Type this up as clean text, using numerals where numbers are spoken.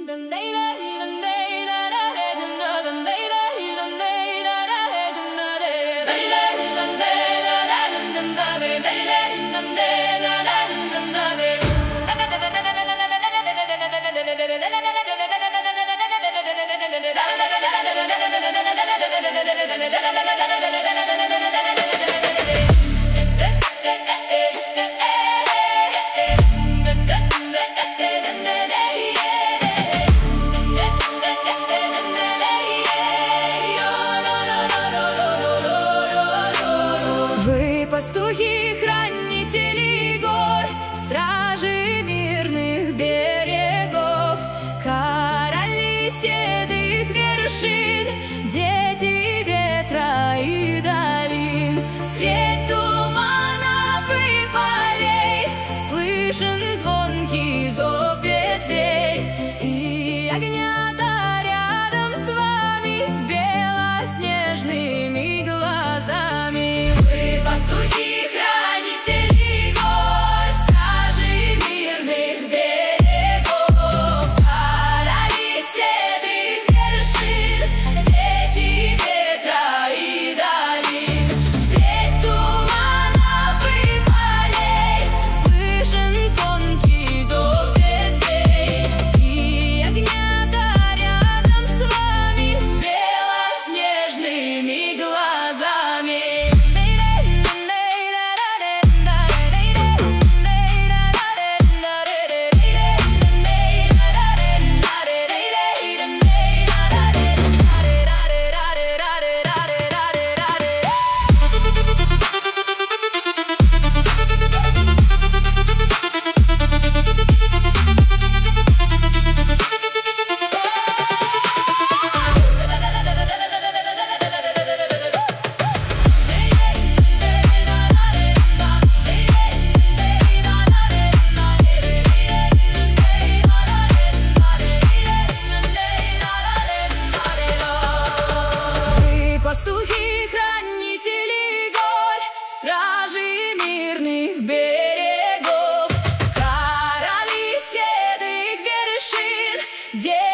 Вы пастухи, хранители гор, стражи мирных берегов, короли седых вершин, дети ветра и долин. Средь туманов и полей слышен звонкий зов ветвей, и огня-то рядом с вами с белоснежными глазами. Вы пастухи, хранители гор, стражи мирных берегов, короли седых вершин, дети ветра и долин. Средь туманов и полей слышен звонкий зов ветвей, и огня-то рядом с вами с белоснежными глазами. Пастухи, хранители гор, стражи мирных берегов, короли седых вершин,